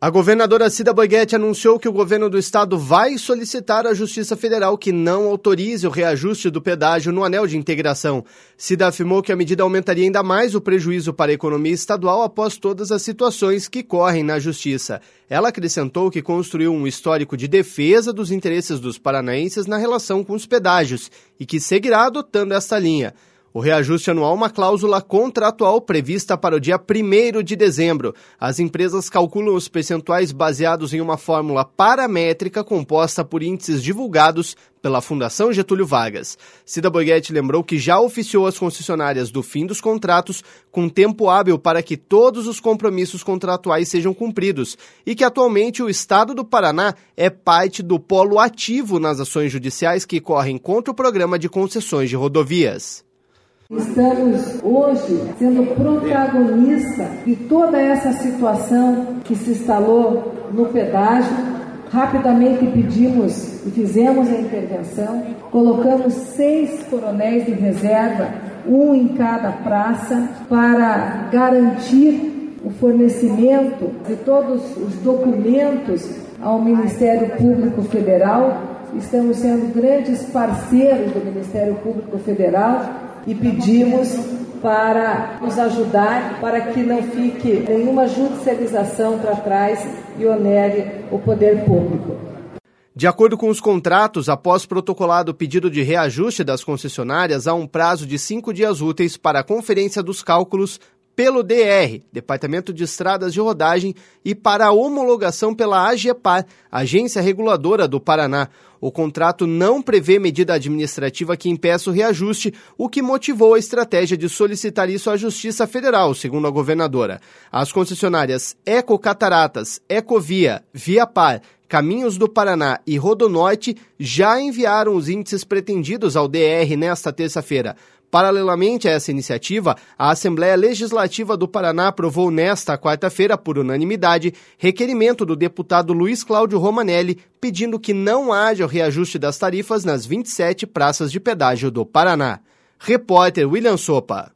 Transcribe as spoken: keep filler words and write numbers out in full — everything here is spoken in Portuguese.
A governadora Cida Borghetti anunciou que o governo do estado vai solicitar à Justiça Federal que não autorize o reajuste do pedágio no anel de integração. Cida afirmou que a medida aumentaria ainda mais o prejuízo para a economia estadual após todas as situações que correm na Justiça. Ela acrescentou que construiu um histórico de defesa dos interesses dos paranaenses na relação com os pedágios e que seguirá adotando essa linha. O reajuste anual é uma cláusula contratual prevista para o dia primeiro de dezembro. As empresas calculam os percentuais baseados em uma fórmula paramétrica composta por índices divulgados pela Fundação Getúlio Vargas. Cida Borghetti lembrou que já oficiou as concessionárias do fim dos contratos com tempo hábil para que todos os compromissos contratuais sejam cumpridos e que atualmente o Estado do Paraná é parte do polo ativo nas ações judiciais que correm contra o programa de concessões de rodovias. Estamos hoje sendo protagonista de toda essa situação que se instalou no pedágio. Rapidamente pedimos e fizemos a intervenção, colocamos seis coronéis de reserva, um em cada praça, para garantir o fornecimento de todos os documentos ao Ministério Público Federal. Estamos sendo grandes parceiros do Ministério Público Federal e pedimos para nos ajudar, para que não fique nenhuma judicialização para trás e onere o poder público. De acordo com os contratos, após protocolado o pedido de reajuste das concessionárias, há um prazo de cinco dias úteis para a conferência dos cálculos pelo D R, Departamento de Estradas de Rodagem, e para a homologação pela AGEPAR, Agência Reguladora do Paraná. O contrato não prevê medida administrativa que impeça o reajuste, o que motivou a estratégia de solicitar isso à Justiça Federal, segundo a governadora. As concessionárias Ecocataratas, Ecovia, Viapar, Caminhos do Paraná e Rodonorte já enviaram os índices pretendidos ao D R nesta terça-feira. Paralelamente a essa iniciativa, a Assembleia Legislativa do Paraná aprovou nesta quarta-feira, por unanimidade, requerimento do deputado Luiz Cláudio Romanelli, pedindo que não haja o reajuste das tarifas nas vinte e sete praças de pedágio do Paraná. Repórter William Sopa.